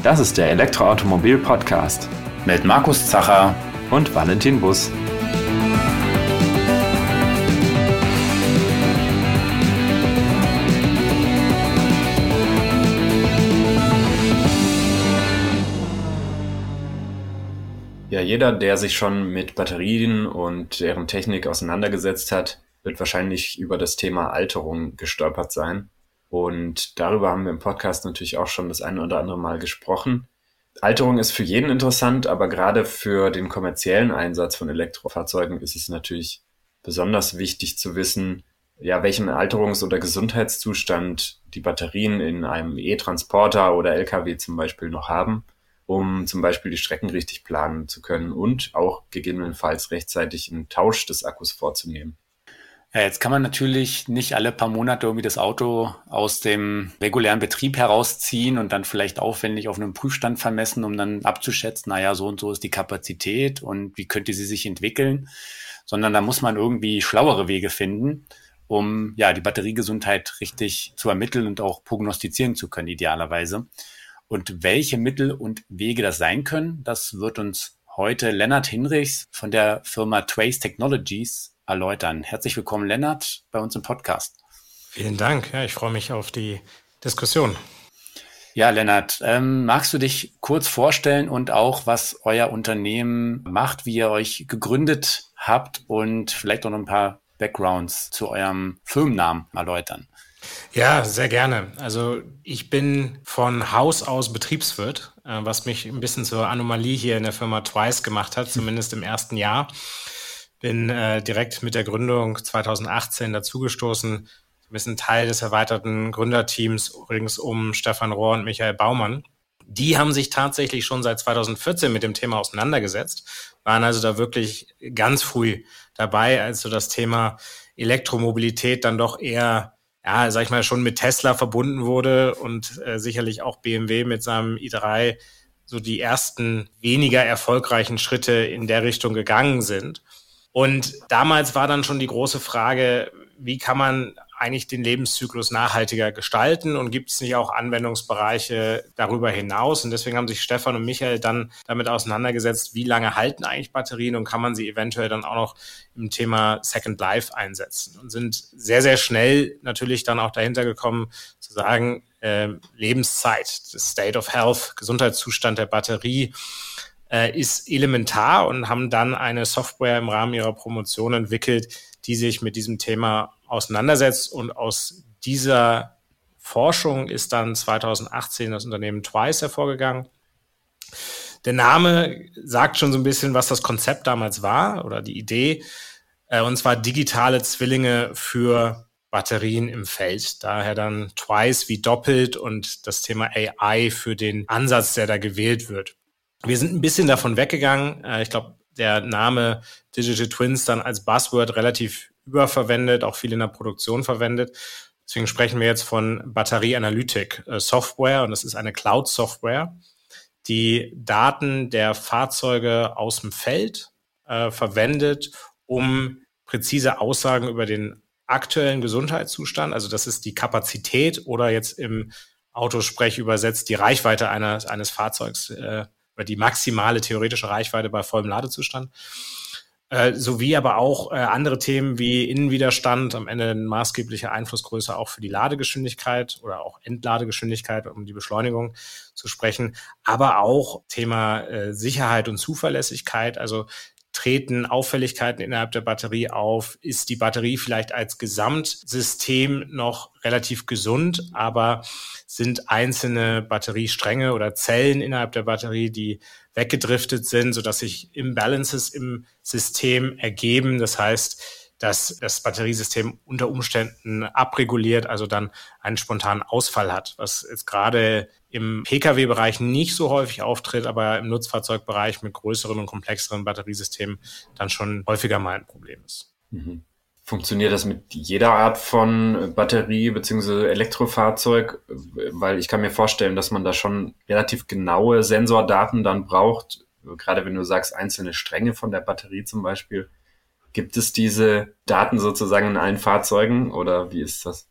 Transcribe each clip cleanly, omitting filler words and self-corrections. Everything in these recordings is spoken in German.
Das ist der Elektroautomobil-Podcast mit Markus Zacher und Valentin Buss. Ja, jeder, der sich schon mit Batterien und deren Technik auseinandergesetzt hat, wird wahrscheinlich über das Thema Alterung gestolpert sein. Und darüber haben wir im Podcast natürlich auch schon das eine oder andere Mal gesprochen. Alterung ist für jeden interessant, aber gerade für den kommerziellen Einsatz von Elektrofahrzeugen ist es natürlich besonders wichtig zu wissen, ja, welchen Alterungs- oder Gesundheitszustand die Batterien in einem E-Transporter oder LKW zum Beispiel noch haben, um zum Beispiel die Strecken richtig planen zu können und auch gegebenenfalls rechtzeitig einen Tausch des Akkus vorzunehmen. Ja, jetzt kann man natürlich nicht alle paar Monate irgendwie das Auto aus dem regulären Betrieb herausziehen und dann vielleicht aufwendig auf einem Prüfstand vermessen, um dann abzuschätzen, naja, so und so ist die Kapazität und wie könnte sie sich entwickeln, sondern da muss man irgendwie schlauere Wege finden, um ja die Batteriegesundheit richtig zu ermitteln und auch prognostizieren zu können, idealerweise. Und welche Mittel und Wege das sein können, das wird uns heute Lennart Hinrichs von der Firma Trace Technologies erläutern. Herzlich willkommen, Lennart, bei uns im Podcast. Vielen Dank. Ja, ich freue mich auf die Diskussion. Ja, Lennart, magst du dich kurz vorstellen und auch, was euer Unternehmen macht, wie ihr euch gegründet habt und vielleicht auch noch ein paar Backgrounds zu eurem Firmennamen erläutern? Ja, sehr gerne. Also ich bin von Haus aus Betriebswirt, was mich ein bisschen zur Anomalie hier in der Firma Twice gemacht hat, zumindest im ersten Jahr. Bin direkt mit der Gründung 2018 dazugestoßen, ein bisschen Teil des erweiterten Gründerteams rings um Stefan Rohr und Michael Baumann. Die haben sich tatsächlich schon seit 2014 mit dem Thema auseinandergesetzt, waren also da wirklich ganz früh dabei, als so das Thema Elektromobilität dann doch eher, ja, sag ich mal, schon mit Tesla verbunden wurde und sicherlich auch BMW mit seinem i3 so die ersten weniger erfolgreichen Schritte in der Richtung gegangen sind. Und damals war dann schon die große Frage, wie kann man eigentlich den Lebenszyklus nachhaltiger gestalten und gibt es nicht auch Anwendungsbereiche darüber hinaus? Und deswegen haben sich Stefan und Michael dann damit auseinandergesetzt, wie lange halten eigentlich Batterien und kann man sie eventuell dann auch noch im Thema Second Life einsetzen und sind sehr, sehr schnell natürlich dann auch dahinter gekommen zu sagen, Lebenszeit, das State of Health, Gesundheitszustand der Batterie, ist elementar und haben dann eine Software im Rahmen ihrer Promotion entwickelt, die sich mit diesem Thema auseinandersetzt. Und aus dieser Forschung ist dann 2018 das Unternehmen Twice hervorgegangen. Der Name sagt schon so ein bisschen, was das Konzept damals war oder die Idee, und zwar digitale Zwillinge für Batterien im Feld. Daher dann Twice wie doppelt und das Thema AI für den Ansatz, der da gewählt wird. Wir sind ein bisschen davon weggegangen. Ich glaube, der Name Digital Twins dann als Buzzword relativ überverwendet, auch viel in der Produktion verwendet. Deswegen sprechen wir jetzt von Batterieanalytik Software und das ist eine Cloud-Software, die Daten der Fahrzeuge aus dem Feld verwendet, um präzise Aussagen über den aktuellen Gesundheitszustand, also das ist die Kapazität oder jetzt im Autosprech übersetzt die Reichweite eines Fahrzeugs, oder die maximale theoretische Reichweite bei vollem Ladezustand, sowie aber auch andere Themen wie Innenwiderstand, am Ende eine maßgebliche Einflussgröße auch für die Ladegeschwindigkeit oder auch Entladegeschwindigkeit, um die Beschleunigung zu sprechen, aber auch Thema Sicherheit und Zuverlässigkeit, also treten Auffälligkeiten innerhalb der Batterie auf? Ist die Batterie vielleicht als Gesamtsystem noch relativ gesund, aber sind einzelne Batteriestränge oder Zellen innerhalb der Batterie, die weggedriftet sind, sodass sich Imbalances im System ergeben? Das heißt, dass das Batteriesystem unter Umständen abreguliert, also dann einen spontanen Ausfall hat, was jetzt gerade im Pkw-Bereich nicht so häufig auftritt, aber im Nutzfahrzeugbereich mit größeren und komplexeren Batteriesystemen dann schon häufiger mal ein Problem ist. Mhm. Funktioniert das mit jeder Art von Batterie bzw. Elektrofahrzeug? Weil ich kann mir vorstellen, dass man da schon relativ genaue Sensordaten dann braucht, gerade wenn du sagst, einzelne Stränge von der Batterie zum Beispiel. Gibt es diese Daten sozusagen in allen Fahrzeugen oder wie ist das?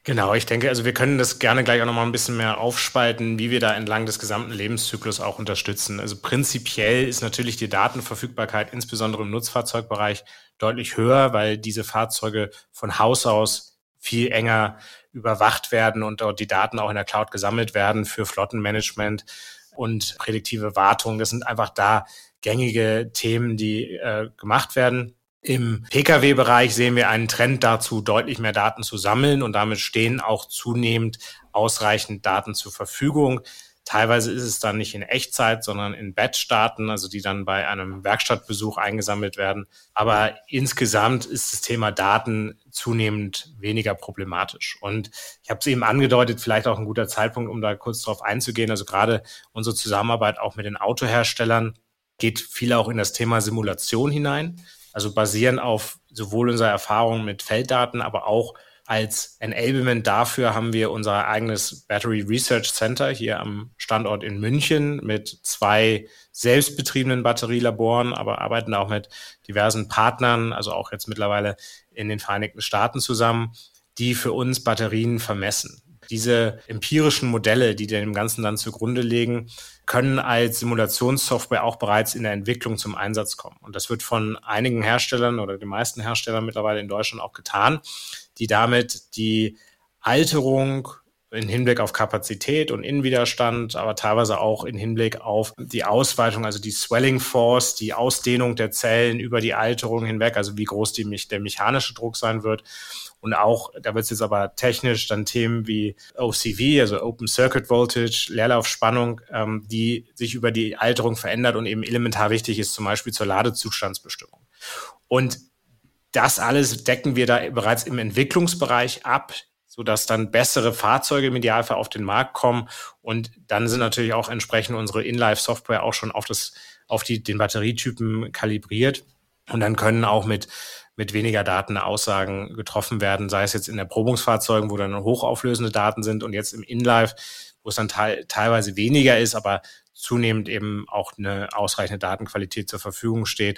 Genau, ich denke, also wir können das gerne gleich auch nochmal ein bisschen mehr aufspalten, wie wir da entlang des gesamten Lebenszyklus auch unterstützen. Also prinzipiell ist natürlich die Datenverfügbarkeit insbesondere im Nutzfahrzeugbereich deutlich höher, weil diese Fahrzeuge von Haus aus viel enger überwacht werden und dort die Daten auch in der Cloud gesammelt werden für Flottenmanagement und prädiktive Wartung. Das sind einfach da gängige Themen, die gemacht werden. Im Pkw-Bereich sehen wir einen Trend dazu, deutlich mehr Daten zu sammeln und damit stehen auch zunehmend ausreichend Daten zur Verfügung. Teilweise ist es dann nicht in Echtzeit, sondern in Batch-Daten, also die dann bei einem Werkstattbesuch eingesammelt werden. Aber insgesamt ist das Thema Daten zunehmend weniger problematisch. Und ich habe es eben angedeutet, vielleicht auch ein guter Zeitpunkt, um da kurz drauf einzugehen. Also gerade unsere Zusammenarbeit auch mit den Autoherstellern geht viel auch in das Thema Simulation hinein. Also basieren auf sowohl unserer Erfahrung mit Felddaten, aber auch als Enablement dafür haben wir unser eigenes Battery Research Center hier am Standort in München mit 2 selbstbetriebenen Batterielaboren, aber arbeiten auch mit diversen Partnern, also auch jetzt mittlerweile in den Vereinigten Staaten zusammen, die für uns Batterien vermessen. Diese empirischen Modelle, die dem Ganzen dann zugrunde liegen, können als Simulationssoftware auch bereits in der Entwicklung zum Einsatz kommen. Und das wird von einigen Herstellern oder den meisten Herstellern mittlerweile in Deutschland auch getan, die damit die Alterung in Hinblick auf Kapazität und Innenwiderstand, aber teilweise auch in Hinblick auf die Ausweitung, also die Swelling Force, die Ausdehnung der Zellen über die Alterung hinweg, also wie groß der mechanische Druck sein wird. Und auch, da wird es jetzt aber technisch dann Themen wie OCV, also Open Circuit Voltage, Leerlaufspannung, die sich über die Alterung verändert und eben elementar wichtig ist, zum Beispiel zur Ladezustandsbestimmung. Und das alles decken wir da bereits im Entwicklungsbereich ab, sodass dann bessere Fahrzeuge im Idealfall auf den Markt kommen. Und dann sind natürlich auch entsprechend unsere In-Life-Software auch schon auf den Batterietypen kalibriert. Und dann können auch mit weniger Daten Aussagen getroffen werden, sei es jetzt in Erprobungsfahrzeugen, wo dann hochauflösende Daten sind und jetzt im In-Life, wo es dann teilweise weniger ist, aber zunehmend eben auch eine ausreichende Datenqualität zur Verfügung steht,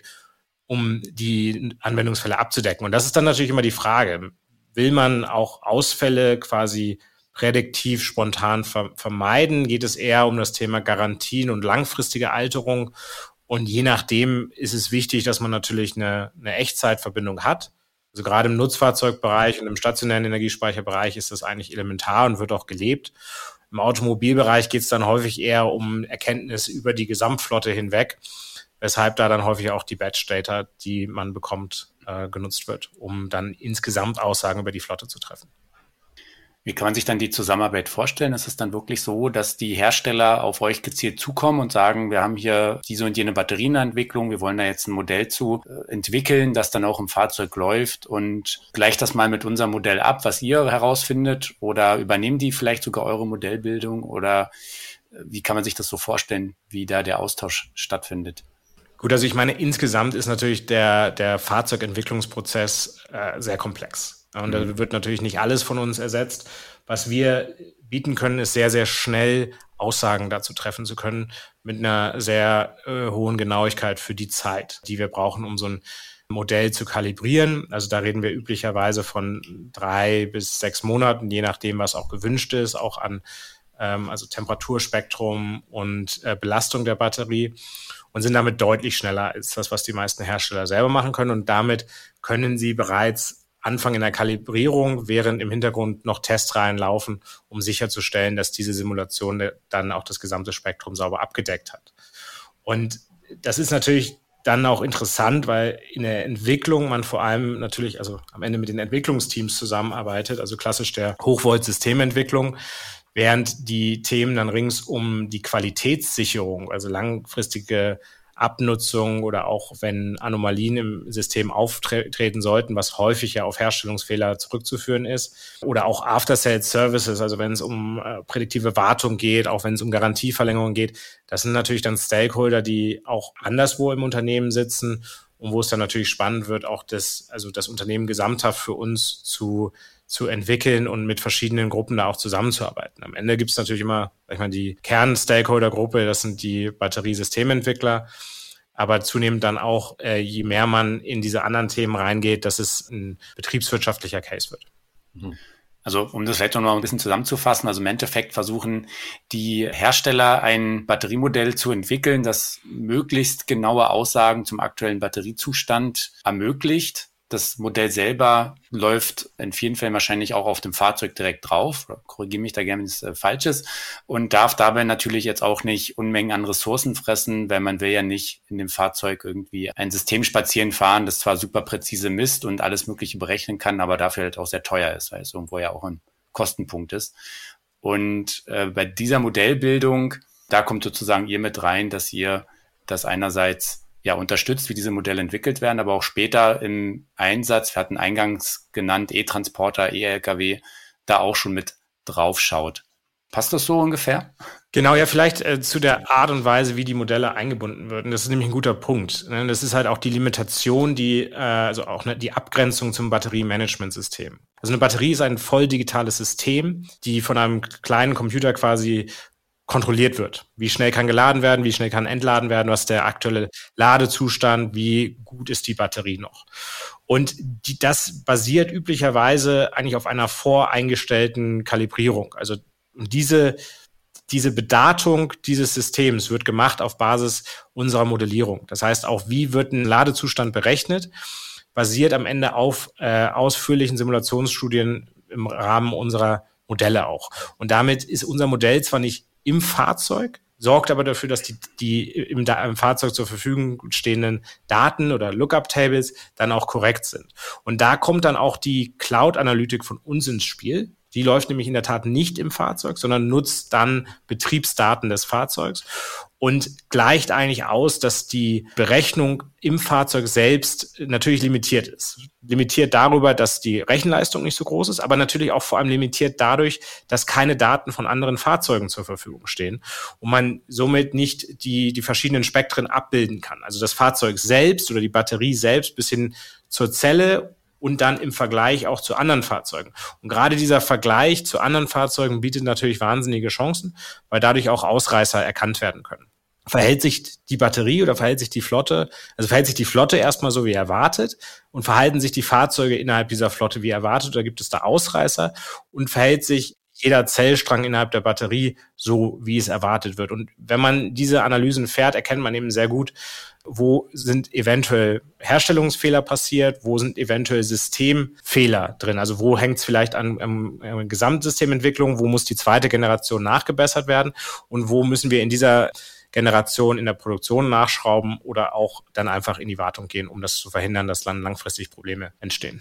um die Anwendungsfälle abzudecken. Und das ist dann natürlich immer die Frage, will man auch Ausfälle quasi prädiktiv spontan vermeiden? Geht es eher um das Thema Garantien und langfristige Alterung? Und je nachdem ist es wichtig, dass man natürlich eine Echtzeitverbindung hat. Also gerade im Nutzfahrzeugbereich und im stationären Energiespeicherbereich ist das eigentlich elementar und wird auch gelebt. Im Automobilbereich geht es dann häufig eher um Erkenntnis über die Gesamtflotte hinweg, weshalb da dann häufig auch die Batch-Data, die man bekommt, genutzt wird, um dann insgesamt Aussagen über die Flotte zu treffen. Wie kann man sich dann die Zusammenarbeit vorstellen? Ist es dann wirklich so, dass die Hersteller auf euch gezielt zukommen und sagen, wir haben hier diese und jene Batterienentwicklung, wir wollen da jetzt ein Modell zu entwickeln, das dann auch im Fahrzeug läuft und gleicht das mal mit unserem Modell ab, was ihr herausfindet, oder übernehmen die vielleicht sogar eure Modellbildung, oder wie kann man sich das so vorstellen, wie da der Austausch stattfindet? Gut, also ich meine, insgesamt ist natürlich der Fahrzeugentwicklungsprozess sehr komplex. Und da wird natürlich nicht alles von uns ersetzt. Was wir bieten können, ist sehr, sehr schnell Aussagen dazu treffen zu können mit einer sehr hohen Genauigkeit für die Zeit, die wir brauchen, um so ein Modell zu kalibrieren. Also da reden wir üblicherweise von 3 bis 6 Monaten, je nachdem, was auch gewünscht ist, auch an also Temperaturspektrum und Belastung der Batterie, und sind damit deutlich schneller als das, was die meisten Hersteller selber machen können. Und damit können sie bereits anfangen in der Kalibrierung, während im Hintergrund noch Testreihen laufen, um sicherzustellen, dass diese Simulation dann auch das gesamte Spektrum sauber abgedeckt hat. Und das ist natürlich dann auch interessant, weil in der Entwicklung man vor allem natürlich, also am Ende mit den Entwicklungsteams zusammenarbeitet, also klassisch der Hochvolt-Systementwicklung, während die Themen dann rings um die Qualitätssicherung, also langfristige Abnutzung oder auch wenn Anomalien im System auftreten sollten, was häufig ja auf Herstellungsfehler zurückzuführen ist, oder auch After-Sales-Services, also wenn es um prädiktive Wartung geht, auch wenn es um Garantieverlängerung geht, das sind natürlich dann Stakeholder, die auch anderswo im Unternehmen sitzen und wo es dann natürlich spannend wird, auch das Unternehmen gesamthaft für uns zu entwickeln und mit verschiedenen Gruppen da auch zusammenzuarbeiten. Am Ende gibt es natürlich immer, die Kern-Stakeholder-Gruppe, das sind die Batteriesystementwickler, aber zunehmend dann auch, je mehr man in diese anderen Themen reingeht, dass es ein betriebswirtschaftlicher Case wird. Also um das vielleicht noch mal ein bisschen zusammenzufassen, also im Endeffekt versuchen die Hersteller ein Batteriemodell zu entwickeln, das möglichst genaue Aussagen zum aktuellen Batteriezustand ermöglicht. Das Modell selber läuft in vielen Fällen wahrscheinlich auch auf dem Fahrzeug direkt drauf. Korrigiere mich da gerne, wenn es falsch ist. Und darf dabei natürlich jetzt auch nicht Unmengen an Ressourcen fressen, weil man will ja nicht in dem Fahrzeug irgendwie ein System spazieren fahren, das zwar super präzise misst und alles Mögliche berechnen kann, aber dafür halt auch sehr teuer ist, weil es irgendwo ja auch ein Kostenpunkt ist. Und bei dieser Modellbildung, da kommt sozusagen ihr mit rein, dass ihr das einerseits unterstützt, wie diese Modelle entwickelt werden, aber auch später im Einsatz, wir hatten eingangs genannt, E-Transporter, E-Lkw, da auch schon mit drauf schaut. Passt das so ungefähr? Genau, ja, vielleicht zu der Art und Weise, wie die Modelle eingebunden würden. Das ist nämlich ein guter Punkt. Ne? Das ist halt auch die Limitation, also auch die Abgrenzung zum Batteriemanagementsystem. Also eine Batterie ist ein voll digitales System, die von einem kleinen Computer quasi kontrolliert wird. Wie schnell kann geladen werden, wie schnell kann entladen werden, was ist der aktuelle Ladezustand, wie gut ist die Batterie noch. Und das basiert üblicherweise eigentlich auf einer voreingestellten Kalibrierung. Also diese Bedatung dieses Systems wird gemacht auf Basis unserer Modellierung. Das heißt auch, wie wird ein Ladezustand berechnet, basiert am Ende auf ausführlichen Simulationsstudien im Rahmen unserer Modelle auch. Und damit ist unser Modell zwar nicht im Fahrzeug, sorgt aber dafür, dass die im Fahrzeug zur Verfügung stehenden Daten oder Lookup-Tables dann auch korrekt sind. Und da kommt dann auch die Cloud-Analytik von uns ins Spiel. Die läuft nämlich in der Tat nicht im Fahrzeug, sondern nutzt dann Betriebsdaten des Fahrzeugs und gleicht eigentlich aus, dass die Berechnung im Fahrzeug selbst natürlich limitiert ist. Limitiert darüber, dass die Rechenleistung nicht so groß ist, aber natürlich auch vor allem limitiert dadurch, dass keine Daten von anderen Fahrzeugen zur Verfügung stehen und man somit nicht die verschiedenen Spektren abbilden kann. Also das Fahrzeug selbst oder die Batterie selbst bis hin zur Zelle und dann im Vergleich auch zu anderen Fahrzeugen. Und gerade dieser Vergleich zu anderen Fahrzeugen bietet natürlich wahnsinnige Chancen, weil dadurch auch Ausreißer erkannt werden können. Verhält sich die Batterie oder verhält sich die Flotte erstmal so wie erwartet und verhalten sich die Fahrzeuge innerhalb dieser Flotte wie erwartet oder gibt es da Ausreißer und verhält sich jeder Zellstrang innerhalb der Batterie so, wie es erwartet wird. Und wenn man diese Analysen fährt, erkennt man eben sehr gut, wo sind eventuell Herstellungsfehler passiert, wo sind eventuell Systemfehler drin. Also wo hängt es vielleicht an Gesamtsystementwicklung, wo muss die zweite Generation nachgebessert werden und wo müssen wir in dieser Generation in der Produktion nachschrauben oder auch dann einfach in die Wartung gehen, um das zu verhindern, dass dann langfristig Probleme entstehen.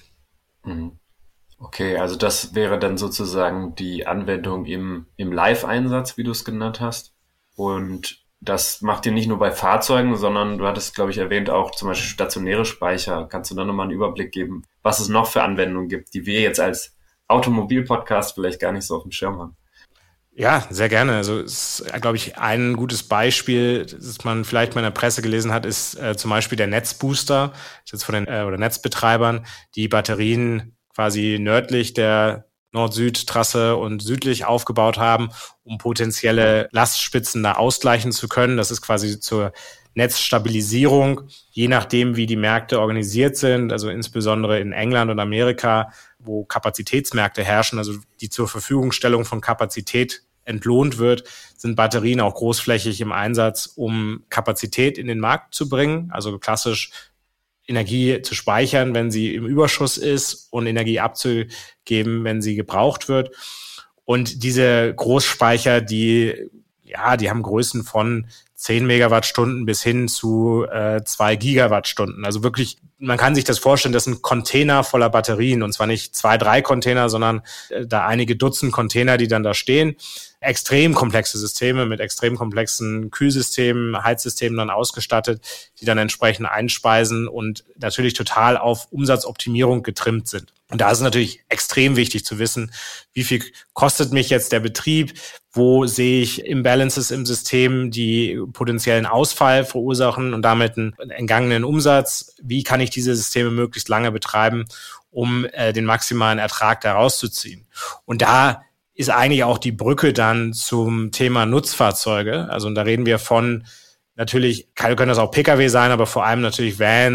Okay, also das wäre dann sozusagen die Anwendung im Live-Einsatz, wie du es genannt hast. Und das macht ihr nicht nur bei Fahrzeugen, sondern du hattest, glaube ich, erwähnt auch zum Beispiel stationäre Speicher. Kannst du da nochmal einen Überblick geben, was es noch für Anwendungen gibt, die wir jetzt als Automobil-Podcast vielleicht gar nicht so auf dem Schirm haben? Ja, sehr gerne. Also ist, glaube ich, ein gutes Beispiel, das man vielleicht mal in der Presse gelesen hat, ist zum Beispiel der Netzbooster, das ist jetzt von den oder Netzbetreibern, die Batterien quasi nördlich der Nord-Süd-Trasse und südlich aufgebaut haben, um potenzielle Lastspitzen da ausgleichen zu können. Das ist quasi zur Netzstabilisierung, je nachdem, wie die Märkte organisiert sind, also insbesondere in England und Amerika, wo Kapazitätsmärkte herrschen, also die zur Verfügungstellung von Kapazität entlohnt wird, sind Batterien auch großflächig im Einsatz, um Kapazität in den Markt zu bringen, also klassisch Energie zu speichern, wenn sie im Überschuss ist und Energie abzugeben, wenn sie gebraucht wird. Und diese Großspeicher, die haben Größen von 10 Megawattstunden bis hin zu 2 Gigawattstunden. Also wirklich, man kann sich das vorstellen, das sind Container voller Batterien und zwar nicht 2, 3 Container, sondern da einige Dutzend Container, die dann da stehen. Extrem komplexe Systeme mit extrem komplexen Kühlsystemen, Heizsystemen dann ausgestattet, die dann entsprechend einspeisen und natürlich total auf Umsatzoptimierung getrimmt sind. Und da ist es natürlich extrem wichtig zu wissen, wie viel kostet mich jetzt der Betrieb, wo sehe ich Imbalances im System, die potenziellen Ausfall verursachen und damit einen entgangenen Umsatz. Wie kann ich diese Systeme möglichst lange betreiben, um den maximalen Ertrag daraus zu ziehen? Und da ist eigentlich auch die Brücke dann zum Thema Nutzfahrzeuge. Also und da reden wir von, natürlich können das auch Pkw sein, aber vor allem natürlich Vans,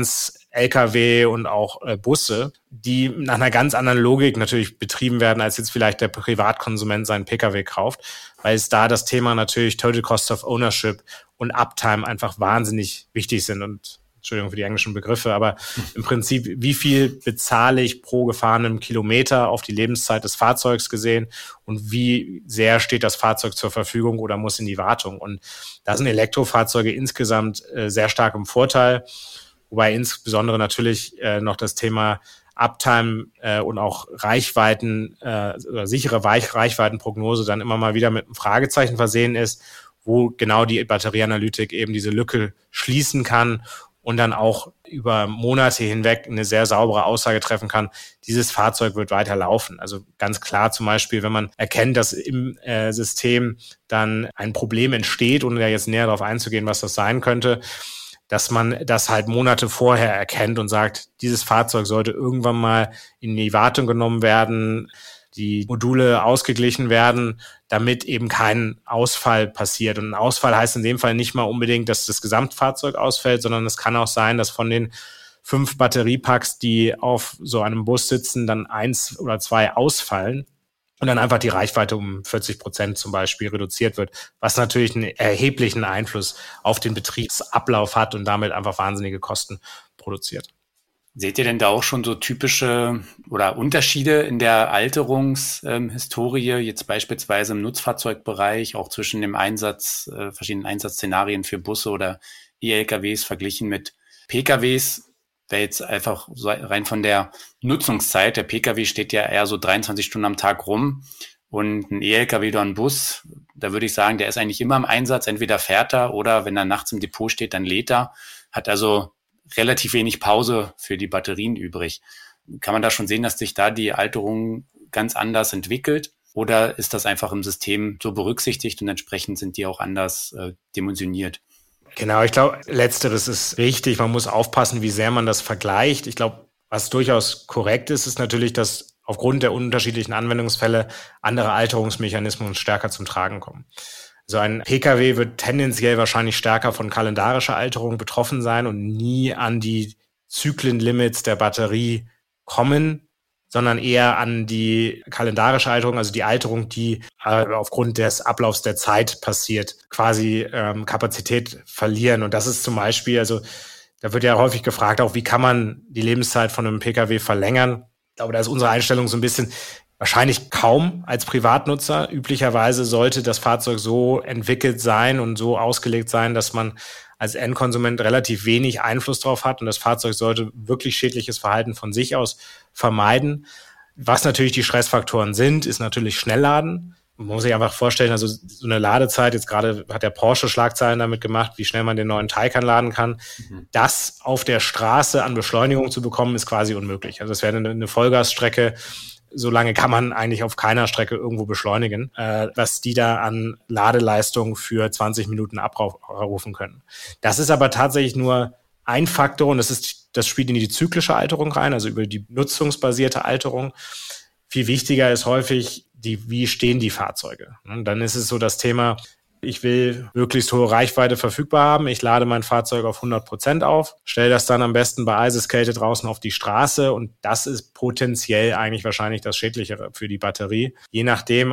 Lkw und auch Busse, die nach einer ganz anderen Logik natürlich betrieben werden, als jetzt vielleicht der Privatkonsument seinen Pkw kauft, weil es da das Thema natürlich Total Cost of Ownership und Uptime einfach wahnsinnig wichtig sind. Und Entschuldigung für die englischen Begriffe, aber im Prinzip, wie viel bezahle ich pro gefahrenem Kilometer auf die Lebenszeit des Fahrzeugs gesehen und wie sehr steht das Fahrzeug zur Verfügung oder muss in die Wartung? Und da sind Elektrofahrzeuge insgesamt sehr stark im Vorteil, wobei insbesondere natürlich noch das Thema Uptime und auch Reichweiten oder sichere Reichweitenprognose dann immer mal wieder mit einem Fragezeichen versehen ist, wo genau die Batterieanalytik eben diese Lücke schließen kann und dann auch über Monate hinweg eine sehr saubere Aussage treffen kann, dieses Fahrzeug wird weiter laufen. Also ganz klar zum Beispiel, wenn man erkennt, dass im System dann ein Problem entsteht, ohne da jetzt näher darauf einzugehen, was das sein könnte, dass man das halt Monate vorher erkennt und sagt, dieses Fahrzeug sollte irgendwann mal in die Wartung genommen werden, die Module ausgeglichen werden, damit eben kein Ausfall passiert. Und ein Ausfall heißt in dem Fall nicht mal unbedingt, dass das Gesamtfahrzeug ausfällt, sondern es kann auch sein, dass von den 5 Batteriepacks, die auf so einem Bus sitzen, dann 1 oder 2 ausfallen und dann einfach die Reichweite um 40% zum Beispiel reduziert wird, was natürlich einen erheblichen Einfluss auf den Betriebsablauf hat und damit einfach wahnsinnige Kosten produziert. Seht ihr denn da auch schon so typische oder Unterschiede in der Alterungshistorie, jetzt beispielsweise im Nutzfahrzeugbereich, auch zwischen dem Einsatz, verschiedenen Einsatzszenarien für Busse oder E-LKWs verglichen mit PKWs? Wäre jetzt einfach so rein von der Nutzungszeit. Der PKW steht ja eher so 23 Stunden am Tag rum und ein E-LKW oder ein Bus, da würde ich sagen, der ist eigentlich immer im Einsatz. Entweder fährt er oder wenn er nachts im Depot steht, dann lädt er. Hat also relativ wenig Pause für die Batterien übrig. Kann man da schon sehen, dass sich da die Alterung ganz anders entwickelt? Oder ist das einfach im System so berücksichtigt und entsprechend sind die auch anders dimensioniert? Genau, ich glaube, letzteres ist richtig. Man muss aufpassen, wie sehr man das vergleicht. Ich glaube, was durchaus korrekt ist, ist natürlich, dass aufgrund der unterschiedlichen Anwendungsfälle andere Alterungsmechanismen stärker zum Tragen kommen. So ein Pkw wird tendenziell wahrscheinlich stärker von kalendarischer Alterung betroffen sein und nie an die Zyklenlimits der Batterie kommen, sondern eher an die kalendarische Alterung, also die Alterung, die aufgrund des Ablaufs der Zeit passiert, quasi Kapazität verlieren. Und das ist zum Beispiel, also da wird ja häufig gefragt, auch wie kann man die Lebenszeit von einem Pkw verlängern? Ich glaube, da ist unsere Einstellung so ein bisschen, wahrscheinlich kaum als Privatnutzer. Üblicherweise sollte das Fahrzeug so entwickelt sein und so ausgelegt sein, dass man als Endkonsument relativ wenig Einfluss drauf hat und das Fahrzeug sollte wirklich schädliches Verhalten von sich aus vermeiden. Was natürlich die Stressfaktoren sind, ist natürlich Schnellladen. Man muss sich einfach vorstellen, also so eine Ladezeit, jetzt gerade hat der Porsche Schlagzeilen damit gemacht, wie schnell man den neuen Taycan laden kann. Das auf der Straße an Beschleunigung zu bekommen, ist quasi unmöglich. Also es wäre eine Vollgasstrecke. So lange kann man eigentlich auf keiner Strecke irgendwo beschleunigen, was die da an Ladeleistung für 20 Minuten abrufen können. Das ist aber tatsächlich nur ein Faktor und das spielt in die zyklische Alterung rein, also über die nutzungsbasierte Alterung. Viel wichtiger ist häufig, wie stehen die Fahrzeuge. Und dann ist es so das Thema, ich will möglichst hohe Reichweite verfügbar haben. Ich lade mein Fahrzeug auf 100% auf, stelle das dann am besten bei Eiseskälte draußen auf die Straße und das ist potenziell eigentlich wahrscheinlich das Schädlichere für die Batterie. Je nachdem,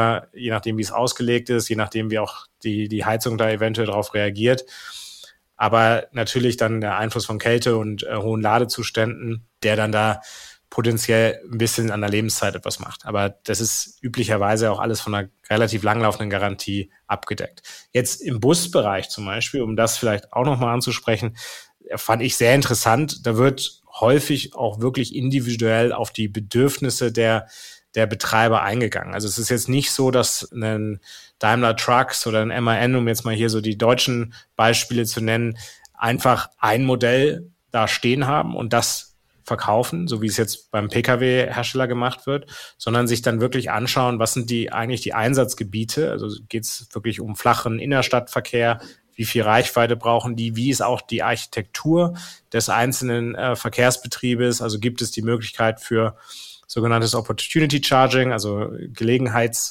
wie es ausgelegt ist, je nachdem, wie auch die Heizung da eventuell darauf reagiert. Aber natürlich dann der Einfluss von Kälte und hohen Ladezuständen, der dann da potenziell ein bisschen an der Lebenszeit etwas macht. Aber das ist üblicherweise auch alles von einer relativ langlaufenden Garantie abgedeckt. Jetzt im Busbereich zum Beispiel, um das vielleicht auch nochmal anzusprechen, fand ich sehr interessant. Da wird häufig auch wirklich individuell auf die Bedürfnisse der Betreiber eingegangen. Also es ist jetzt nicht so, dass ein Daimler Trucks oder ein MAN, um jetzt mal hier so die deutschen Beispiele zu nennen, einfach ein Modell da stehen haben und das verkaufen, so wie es jetzt beim Pkw-Hersteller gemacht wird, sondern sich dann wirklich anschauen, was sind eigentlich die Einsatzgebiete, also geht es wirklich um flachen Innerstadtverkehr, wie viel Reichweite brauchen die, wie ist auch die Architektur des einzelnen Verkehrsbetriebes, also gibt es die Möglichkeit für sogenanntes Opportunity Charging, also Gelegenheitsladung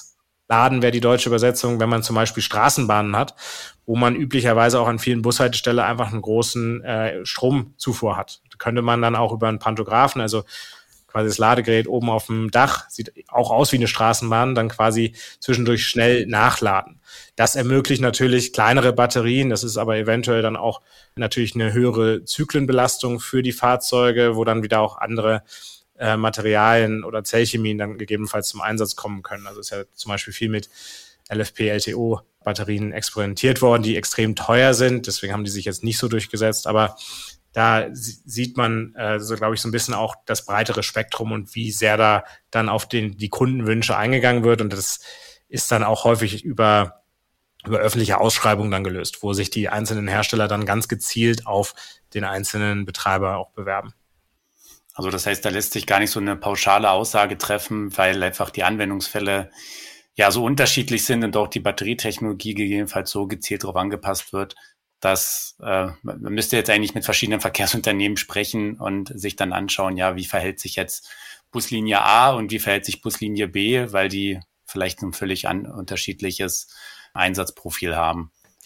Laden wäre die deutsche Übersetzung, wenn man zum Beispiel Straßenbahnen hat, wo man üblicherweise auch an vielen Bushaltestellen einfach einen großen Stromzufuhr hat. Da könnte man dann auch über einen Pantographen, also quasi das Ladegerät oben auf dem Dach, sieht auch aus wie eine Straßenbahn, dann quasi zwischendurch schnell nachladen. Das ermöglicht natürlich kleinere Batterien, das ist aber eventuell dann auch natürlich eine höhere Zyklenbelastung für die Fahrzeuge, wo dann wieder auch andere Materialien oder Zellchemien dann gegebenenfalls zum Einsatz kommen können. Also ist ja zum Beispiel viel mit LFP, LTO-Batterien experimentiert worden, die extrem teuer sind, deswegen haben die sich jetzt nicht so durchgesetzt, aber da sieht man, glaube ich, so ein bisschen auch das breitere Spektrum und wie sehr da dann auf die Kundenwünsche eingegangen wird. Und das ist dann auch häufig über öffentliche Ausschreibungen dann gelöst, wo sich die einzelnen Hersteller dann ganz gezielt auf den einzelnen Betreiber auch bewerben. Also das heißt, da lässt sich gar nicht so eine pauschale Aussage treffen, weil einfach die Anwendungsfälle ja so unterschiedlich sind und auch die Batterietechnologie gegebenenfalls so gezielt darauf angepasst wird, dass man müsste jetzt eigentlich mit verschiedenen Verkehrsunternehmen sprechen und sich dann anschauen, ja, wie verhält sich jetzt Buslinie A und wie verhält sich Buslinie B, weil die vielleicht ein völlig unterschiedliches Einsatzprofil haben.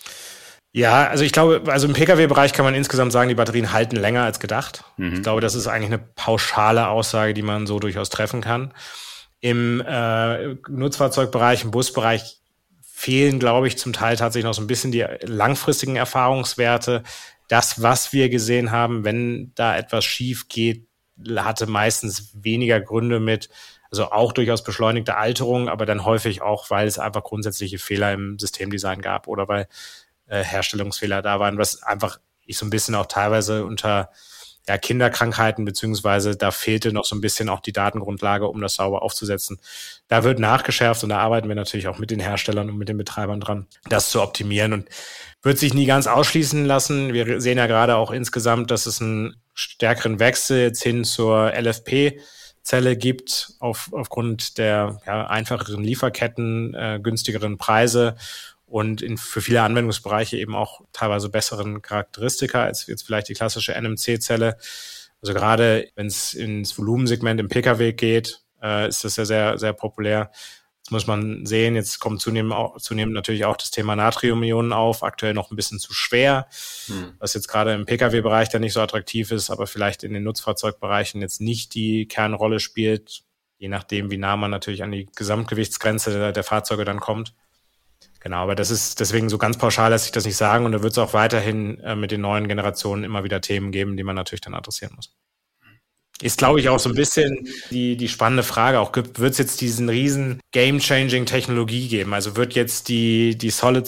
Ja, also ich glaube, also im Pkw-Bereich kann man insgesamt sagen, die Batterien halten länger als gedacht. Ich glaube, das ist eigentlich eine pauschale Aussage, die man so durchaus treffen kann. Im Nutzfahrzeugbereich, im Busbereich fehlen, glaube ich, zum Teil tatsächlich noch so ein bisschen die langfristigen Erfahrungswerte. Das, was wir gesehen haben, wenn da etwas schief geht, hatte meistens weniger Gründe mit, also auch durchaus beschleunigte Alterung, aber dann häufig auch, weil es einfach grundsätzliche Fehler im Systemdesign gab oder weil Herstellungsfehler da waren, was einfach ich so ein bisschen auch teilweise unter Kinderkrankheiten, beziehungsweise da fehlte noch so ein bisschen auch die Datengrundlage, um das sauber aufzusetzen. Da wird nachgeschärft und da arbeiten wir natürlich auch mit den Herstellern und mit den Betreibern dran, das zu optimieren und wird sich nie ganz ausschließen lassen. Wir sehen ja gerade auch insgesamt, dass es einen stärkeren Wechsel jetzt hin zur LFP-Zelle gibt, aufgrund der einfacheren Lieferketten, günstigeren Preise und für viele Anwendungsbereiche eben auch teilweise besseren Charakteristika als jetzt vielleicht die klassische NMC-Zelle. Also gerade wenn es ins Volumensegment im Pkw geht, ist das ja sehr, sehr populär. Jetzt muss man sehen, jetzt kommt zunehmend natürlich auch das Thema Natriumionen auf, aktuell noch ein bisschen zu schwer, was jetzt gerade im Pkw-Bereich dann nicht so attraktiv ist, aber vielleicht in den Nutzfahrzeugbereichen jetzt nicht die Kernrolle spielt, je nachdem, wie nah man natürlich an die Gesamtgewichtsgrenze der Fahrzeuge dann kommt. Genau, aber das ist deswegen so ganz pauschal lässt sich das nicht sagen und da wird es auch weiterhin mit den neuen Generationen immer wieder Themen geben, die man natürlich dann adressieren muss. Ist, glaube ich, auch so ein bisschen die spannende Frage. Auch wird es jetzt diesen riesen Game-Changing Technologie geben? Also wird jetzt die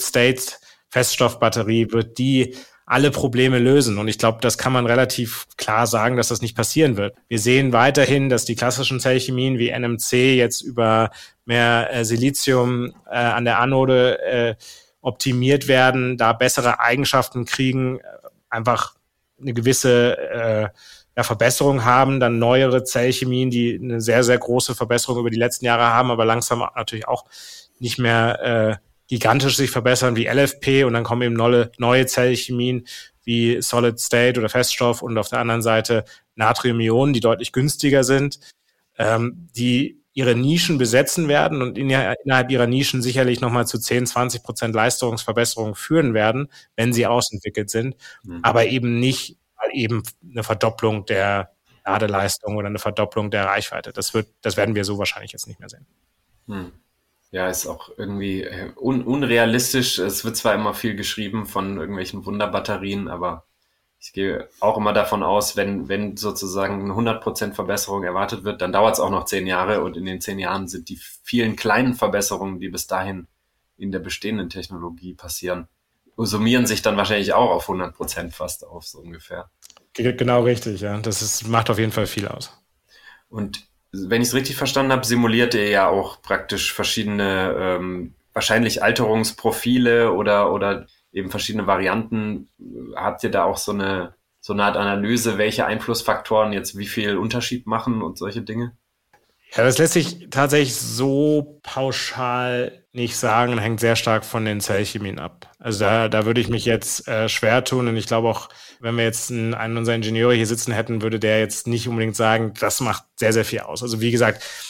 Solid-State-Feststoffbatterie, wird die alle Probleme lösen? Und ich glaube, das kann man relativ klar sagen, dass das nicht passieren wird. Wir sehen weiterhin, dass die klassischen Zellchemien wie NMC jetzt über mehr Silizium an der Anode optimiert werden, da bessere Eigenschaften kriegen, einfach eine gewisse Verbesserung haben, dann neuere Zellchemien, die eine sehr, sehr große Verbesserung über die letzten Jahre haben, aber langsam natürlich auch nicht mehr gigantisch sich verbessern wie LFP und dann kommen eben neue Zellchemien wie Solid State oder Feststoff und auf der anderen Seite Natriumionen, die deutlich günstiger sind, die ihre Nischen besetzen werden und innerhalb ihrer Nischen sicherlich nochmal zu 10-20% Leistungsverbesserung führen werden, wenn sie ausentwickelt sind, aber eben nicht eben eine Verdopplung der Ladeleistung oder eine Verdopplung der Reichweite. Das werden wir so wahrscheinlich jetzt nicht mehr sehen. Ja, ist auch irgendwie unrealistisch. Es wird zwar immer viel geschrieben von irgendwelchen Wunderbatterien, aber ich gehe auch immer davon aus, wenn sozusagen eine 100% Verbesserung erwartet wird, dann dauert es auch noch 10 Jahre und in den 10 Jahren sind die vielen kleinen Verbesserungen, die bis dahin in der bestehenden Technologie passieren, summieren sich dann wahrscheinlich auch auf 100% fast auf, so ungefähr. Genau richtig, ja. Macht auf jeden Fall viel aus. Und wenn ich es richtig verstanden habe, simuliert ihr ja auch praktisch verschiedene, wahrscheinlich Alterungsprofile oder eben verschiedene Varianten. Habt ihr da auch so eine Art Analyse, welche Einflussfaktoren jetzt wie viel Unterschied machen und solche Dinge? Ja, das lässt sich tatsächlich so pauschal nicht sagen, hängt sehr stark von den Zellchemien ab. Also da würde ich mich jetzt schwer tun und ich glaube auch, wenn wir jetzt einen unserer Ingenieure hier sitzen hätten, würde der jetzt nicht unbedingt sagen, das macht sehr, sehr viel aus. Also wie gesagt,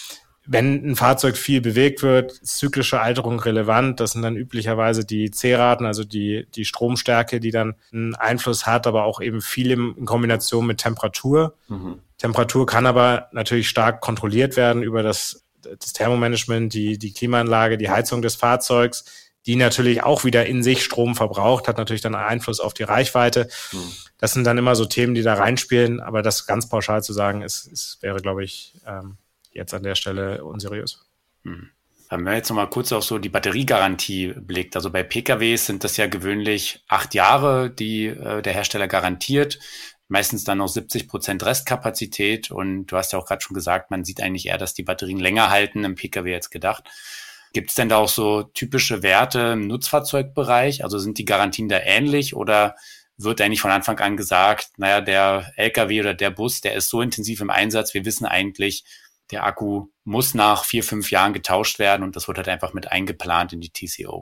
wenn ein Fahrzeug viel bewegt wird, ist zyklische Alterung relevant. Das sind dann üblicherweise die C-Raten, also die Stromstärke, die dann einen Einfluss hat, aber auch eben viel in Kombination mit Temperatur. Temperatur kann aber natürlich stark kontrolliert werden über das Thermomanagement, die Klimaanlage, die Heizung des Fahrzeugs, die natürlich auch wieder in sich Strom verbraucht, hat natürlich dann einen Einfluss auf die Reichweite. Das sind dann immer so Themen, die da reinspielen, aber das ganz pauschal zu sagen, wäre, glaube ich, jetzt an der Stelle unseriös. Wenn man jetzt nochmal kurz auf so die Batteriegarantie blickt, also bei PKWs sind das ja gewöhnlich 8 Jahre, die der Hersteller garantiert, meistens dann noch 70% Restkapazität und du hast ja auch gerade schon gesagt, man sieht eigentlich eher, dass die Batterien länger halten im PKW als gedacht. Gibt es denn da auch so typische Werte im Nutzfahrzeugbereich? Also sind die Garantien da ähnlich oder wird eigentlich von Anfang an gesagt, naja, der LKW oder der Bus, der ist so intensiv im Einsatz, wir wissen eigentlich, der Akku muss nach 4-5 Jahren getauscht werden und das wird halt einfach mit eingeplant in die TCO.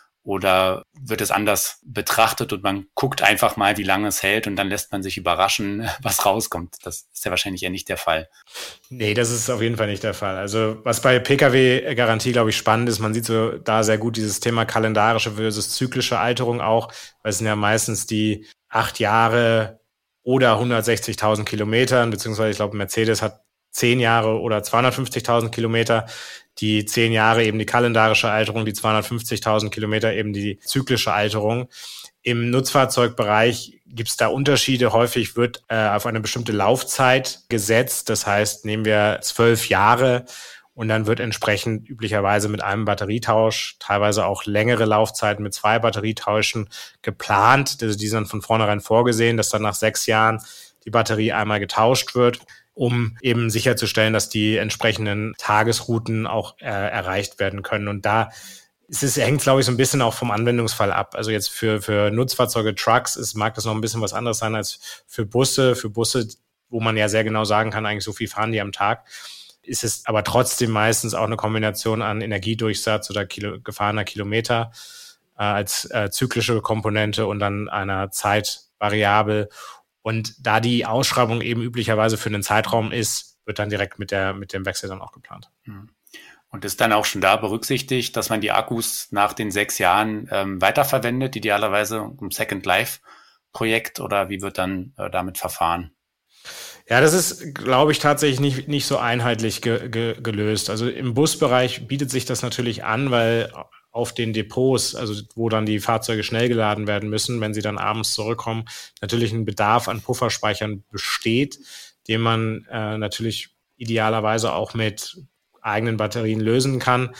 Oder wird es anders betrachtet und man guckt einfach mal, wie lange es hält und dann lässt man sich überraschen, was rauskommt. Das ist ja wahrscheinlich eher nicht der Fall. Nee, das ist auf jeden Fall nicht der Fall. Also was bei Pkw-Garantie, glaube ich, spannend ist, man sieht so da sehr gut dieses Thema kalendarische versus zyklische Alterung auch, weil es sind ja meistens die 8 Jahre oder 160.000 Kilometern, beziehungsweise ich glaube, Mercedes hat 10 Jahre oder 250.000 Kilometer, die 10 Jahre eben die kalendarische Alterung, die 250.000 Kilometer eben die zyklische Alterung. Im Nutzfahrzeugbereich gibt es da Unterschiede. Häufig wird auf eine bestimmte Laufzeit gesetzt. Das heißt, nehmen wir 12 Jahre und dann wird entsprechend üblicherweise mit einem Batterietausch, teilweise auch längere Laufzeiten mit 2 Batterietauschen geplant. Also die sind von vornherein vorgesehen, dass dann nach 6 Jahren die Batterie einmal getauscht wird, um eben sicherzustellen, dass die entsprechenden Tagesrouten auch erreicht werden können. Und da hängt, glaube ich, so ein bisschen auch vom Anwendungsfall ab. Also jetzt für Nutzfahrzeuge, Trucks, mag das noch ein bisschen was anderes sein als für Busse. Für Busse, wo man ja sehr genau sagen kann, eigentlich so viel fahren die am Tag, ist es aber trotzdem meistens auch eine Kombination an Energiedurchsatz oder gefahrener Kilometer als zyklische Komponente und dann einer Zeitvariable. Und da die Ausschreibung eben üblicherweise für einen Zeitraum ist, wird dann direkt mit dem Wechsel dann auch geplant. Und ist dann auch schon da berücksichtigt, dass man die Akkus nach den 6 Jahren weiterverwendet, idealerweise im Second Life Projekt, oder wie wird dann damit verfahren? Ja, das ist, glaube ich, tatsächlich nicht so einheitlich gelöst. Also im Busbereich bietet sich das natürlich an, weil auf den Depots, also wo dann die Fahrzeuge schnell geladen werden müssen, wenn sie dann abends zurückkommen, natürlich ein Bedarf an Pufferspeichern besteht, den man natürlich idealerweise auch mit eigenen Batterien lösen kann,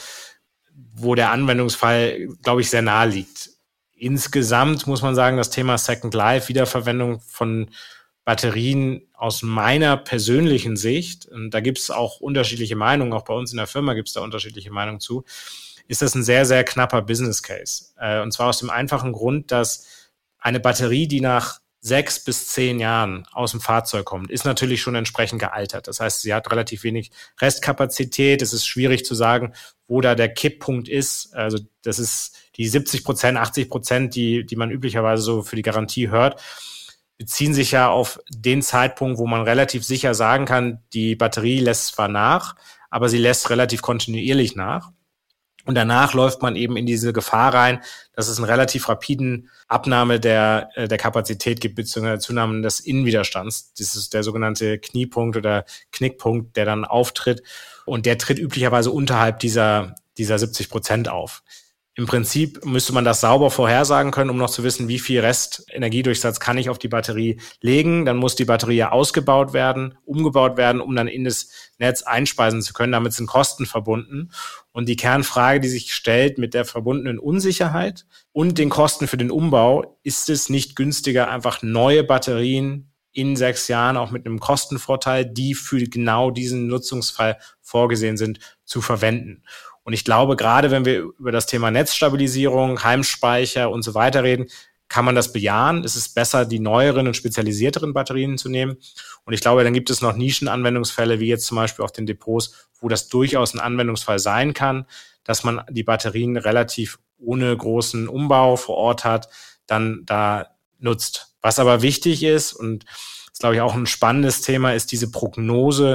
wo der Anwendungsfall, glaube ich, sehr nahe liegt. Insgesamt muss man sagen, das Thema Second Life, Wiederverwendung von Batterien aus meiner persönlichen Sicht, und da gibt es auch unterschiedliche Meinungen, auch bei uns in der Firma gibt es da unterschiedliche Meinungen zu, ist das ein sehr, sehr knapper Business Case. Und zwar aus dem einfachen Grund, dass eine Batterie, die nach 6 bis 10 Jahren aus dem Fahrzeug kommt, ist natürlich schon entsprechend gealtert. Das heißt, sie hat relativ wenig Restkapazität. Es ist schwierig zu sagen, wo da der Kipppunkt ist. Also das ist die 70%, 80%, die man üblicherweise so für die Garantie hört, beziehen sich ja auf den Zeitpunkt, wo man relativ sicher sagen kann, die Batterie lässt zwar nach, aber sie lässt relativ kontinuierlich nach. Und danach läuft man eben in diese Gefahr rein, dass es einen relativ rapiden Abnahme der Kapazität gibt, beziehungsweise Zunahme des Innenwiderstands. Das ist der sogenannte Kniepunkt oder Knickpunkt, der dann auftritt. Und der tritt üblicherweise unterhalb dieser 70% auf. Im Prinzip müsste man das sauber vorhersagen können, um noch zu wissen, wie viel Restenergiedurchsatz kann ich auf die Batterie legen. Dann muss die Batterie ja ausgebaut werden, umgebaut werden, um dann in das Netz einspeisen zu können. Damit sind Kosten verbunden. Und die Kernfrage, die sich stellt mit der verbundenen Unsicherheit und den Kosten für den Umbau, ist es nicht günstiger, einfach neue Batterien in 6 Jahren, auch mit einem Kostenvorteil, die für genau diesen Nutzungsfall vorgesehen sind, zu verwenden. Und ich glaube, gerade wenn wir über das Thema Netzstabilisierung, Heimspeicher und so weiter reden, kann man das bejahen. Es ist besser, die neueren und spezialisierteren Batterien zu nehmen. Und ich glaube, dann gibt es noch Nischenanwendungsfälle, wie jetzt zum Beispiel auf den Depots, wo das durchaus ein Anwendungsfall sein kann, dass man die Batterien relativ ohne großen Umbau vor Ort hat, dann da nutzt. Was aber wichtig ist, und das ist, glaube ich, auch ein spannendes Thema, ist diese Prognose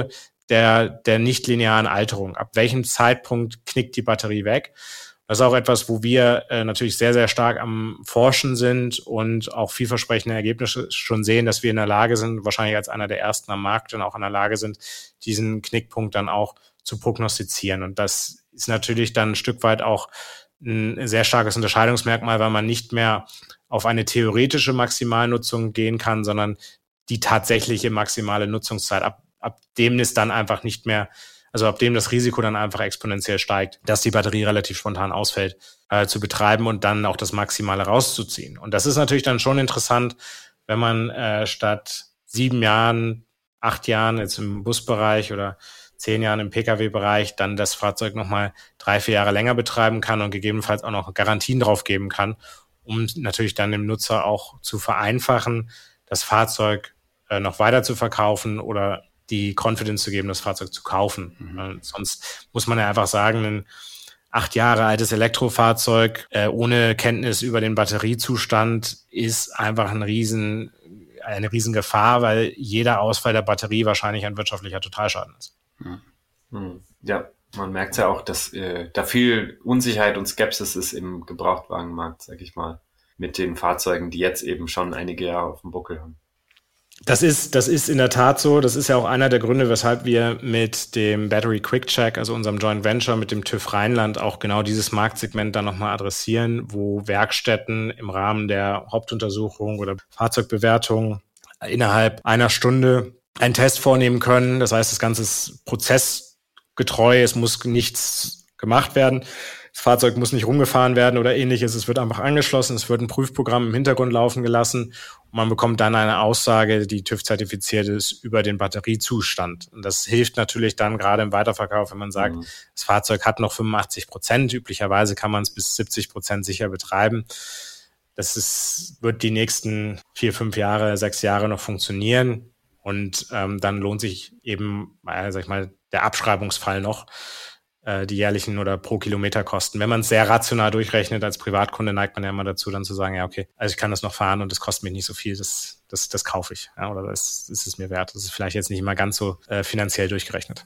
der nichtlinearen Alterung. Ab welchem Zeitpunkt knickt die Batterie weg? Das ist auch etwas, wo wir natürlich sehr, sehr stark am Forschen sind und auch vielversprechende Ergebnisse schon sehen, dass wir in der Lage sind, wahrscheinlich als einer der ersten am Markt dann auch in der Lage sind, diesen Knickpunkt dann auch zu prognostizieren. Und das ist natürlich dann ein Stück weit auch ein sehr starkes Unterscheidungsmerkmal, weil man nicht mehr auf eine theoretische Maximalnutzung gehen kann, sondern die tatsächliche maximale Nutzungszeit, ab dem es dann einfach nicht mehr, also ab dem das Risiko dann einfach exponentiell steigt, dass die Batterie relativ spontan ausfällt, zu betreiben und dann auch das Maximale rauszuziehen. Und das ist natürlich dann schon interessant, wenn man statt 7 Jahren, 8 Jahren jetzt im Busbereich oder 10 Jahren im Pkw-Bereich dann das Fahrzeug nochmal 3, 4 Jahre länger betreiben kann und gegebenenfalls auch noch Garantien drauf geben kann, um natürlich dann dem Nutzer auch zu vereinfachen, das Fahrzeug noch weiter zu verkaufen oder die Confidence zu geben, das Fahrzeug zu kaufen. Sonst muss man ja einfach sagen, ein 8 Jahre altes Elektrofahrzeug ohne Kenntnis über den Batteriezustand ist einfach eine riesen Gefahr, weil jeder Ausfall der Batterie wahrscheinlich ein wirtschaftlicher Totalschaden ist. Ja, man merkt ja auch, dass da viel Unsicherheit und Skepsis ist im Gebrauchtwagenmarkt, sag ich mal, mit den Fahrzeugen, die jetzt eben schon einige Jahre auf dem Buckel haben. Das ist in der Tat so. Das ist ja auch einer der Gründe, weshalb wir mit dem Battery Quick Check, also unserem Joint Venture mit dem TÜV Rheinland, auch genau dieses Marktsegment dann nochmal adressieren, wo Werkstätten im Rahmen der Hauptuntersuchung oder Fahrzeugbewertung innerhalb einer Stunde einen Test vornehmen können. Das heißt, das Ganze ist prozessgetreu. Es muss nichts gemacht werden. Das Fahrzeug muss nicht rumgefahren werden oder ähnliches. Es wird einfach angeschlossen. Es wird ein Prüfprogramm im Hintergrund laufen gelassen. Und man bekommt dann eine Aussage, die TÜV-zertifiziert ist, über den Batteriezustand. Und das hilft natürlich dann gerade im Weiterverkauf, wenn man sagt, das Fahrzeug hat noch 85%. Üblicherweise kann man es bis 70% sicher betreiben. Wird die nächsten 4, 5 Jahre, 6 Jahre noch funktionieren. Und dann lohnt sich eben, sag ich mal, der Abschreibungsfall noch, die jährlichen oder pro Kilometer Kosten. Wenn man es sehr rational durchrechnet, als Privatkunde neigt man ja immer dazu, dann zu sagen, ja, okay, also ich kann das noch fahren und das kostet mich nicht so viel, das kaufe ich, ja, oder das ist es mir wert. Das ist vielleicht jetzt nicht immer ganz so finanziell durchgerechnet.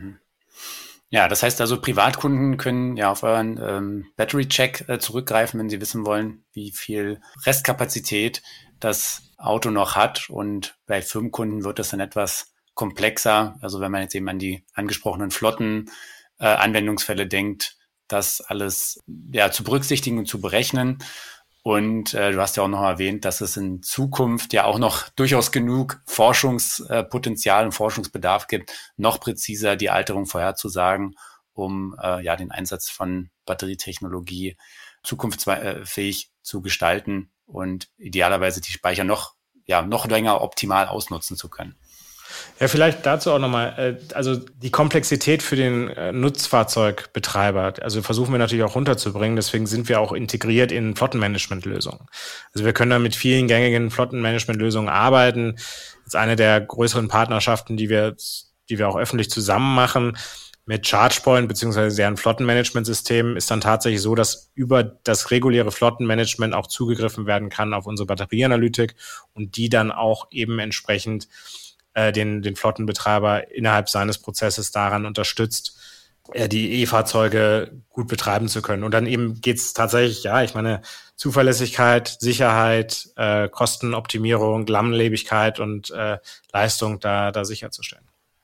Ja, das heißt also, Privatkunden können ja auf euren Battery-Check zurückgreifen, wenn sie wissen wollen, wie viel Restkapazität das Auto noch hat. Und bei Firmenkunden wird das dann etwas komplexer. Also wenn man jetzt eben an die angesprochenen Flotten Anwendungsfälle denkt, das alles ja zu berücksichtigen und zu berechnen. Und du hast ja auch noch erwähnt, dass es in Zukunft ja auch noch durchaus genug Forschungspotenzial und Forschungsbedarf gibt, noch präziser die Alterung vorherzusagen, um den Einsatz von Batterietechnologie zukunftsfähig zu gestalten und idealerweise die Speicher noch länger optimal ausnutzen zu können. Ja, vielleicht dazu auch nochmal, also die Komplexität für den Nutzfahrzeugbetreiber, also versuchen wir natürlich auch runterzubringen, deswegen sind wir auch integriert in Flottenmanagementlösungen. Also wir können da mit vielen gängigen Flottenmanagementlösungen arbeiten. Das ist eine der größeren Partnerschaften, die wir auch öffentlich zusammen machen. Mit ChargePoint bzw. deren Flottenmanagementsystem ist dann tatsächlich so, dass über das reguläre Flottenmanagement auch zugegriffen werden kann auf unsere Batterieanalytik und die dann auch eben entsprechend den Flottenbetreiber innerhalb seines Prozesses daran unterstützt, die E-Fahrzeuge gut betreiben zu können. Und dann eben geht es tatsächlich, Zuverlässigkeit, Sicherheit, Kostenoptimierung, Langlebigkeit und Leistung da sicherzustellen.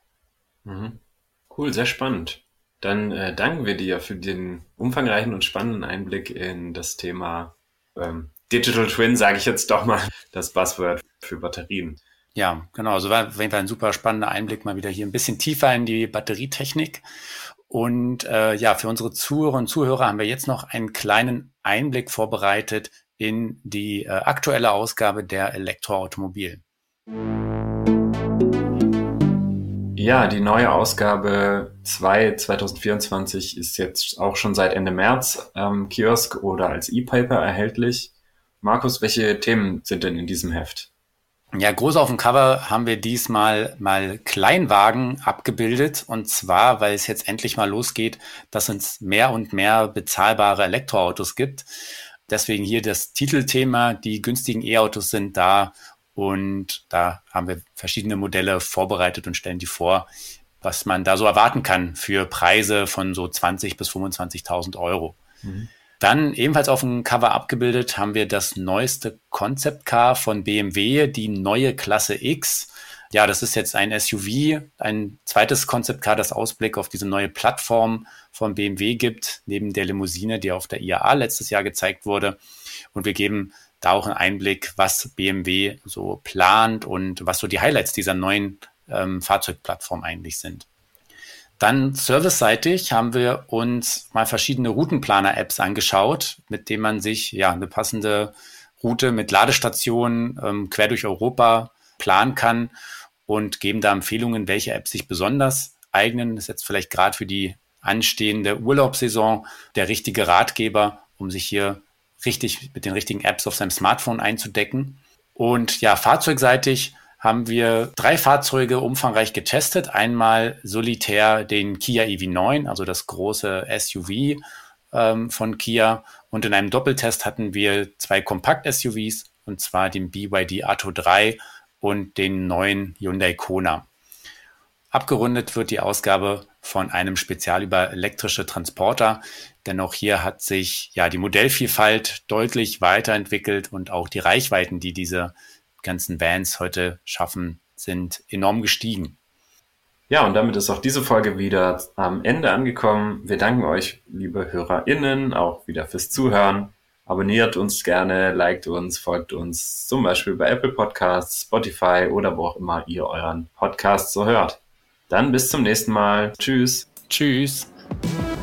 Cool, sehr spannend. Dann danken wir dir für den umfangreichen und spannenden Einblick in das Thema Digital Twin, sage ich jetzt doch mal, das Buzzword für Batterien. Ja, genau. Also war auf jeden Fall ein super spannender Einblick mal wieder hier ein bisschen tiefer in die Batterietechnik. Und für unsere Zuhörerinnen und Zuhörer haben wir jetzt noch einen kleinen Einblick vorbereitet in die aktuelle Ausgabe der Elektroautomobil. Ja, die neue Ausgabe 2024 ist jetzt auch schon seit Ende März am Kiosk oder als E-Paper erhältlich. Markus, welche Themen sind denn in diesem Heft? Ja, groß auf dem Cover haben wir diesmal mal Kleinwagen abgebildet, und zwar, weil es jetzt endlich mal losgeht, dass es mehr und mehr bezahlbare Elektroautos gibt. Deswegen hier das Titelthema, die günstigen E-Autos sind da, und da haben wir verschiedene Modelle vorbereitet und stellen die vor. was man da so erwarten kann für Preise von so 20.000 bis 25.000 Euro. Dann ebenfalls auf dem Cover abgebildet haben wir das neueste Concept Car von BMW, die neue Klasse X. Ja, das ist jetzt ein SUV, ein zweites Concept Car, das Ausblick auf diese neue Plattform von BMW gibt, neben der Limousine, die auf der IAA letztes Jahr gezeigt wurde. Und wir geben da auch einen Einblick, was BMW so plant und was so die Highlights dieser neuen Fahrzeugplattform eigentlich sind. Dann serviceseitig haben wir uns mal verschiedene Routenplaner-Apps angeschaut, mit denen man sich ja eine passende Route mit Ladestationen quer durch Europa planen kann und geben da Empfehlungen, welche Apps sich besonders eignen. Das ist jetzt vielleicht gerade für die anstehende Urlaubssaison der richtige Ratgeber, um sich hier richtig mit den richtigen Apps auf seinem Smartphone einzudecken. Und ja, fahrzeugseitig haben wir 3 Fahrzeuge umfangreich getestet. Einmal solitär den Kia EV9, also das große SUV von Kia. Und in einem Doppeltest hatten wir 2 Kompakt-SUVs, und zwar den BYD Atto 3 und den neuen Hyundai Kona. Abgerundet wird die Ausgabe von einem Spezial über elektrische Transporter, denn auch hier hat sich ja die Modellvielfalt deutlich weiterentwickelt und auch die Reichweiten, die diese ganzen Vans heute schaffen, sind enorm gestiegen. Ja, und damit ist auch diese Folge wieder am Ende angekommen. Wir danken euch, liebe HörerInnen, auch wieder fürs Zuhören. Abonniert uns gerne, liked uns, folgt uns zum Beispiel bei Apple Podcasts, Spotify oder wo auch immer ihr euren Podcast so hört. Dann bis zum nächsten Mal. Tschüss. Tschüss.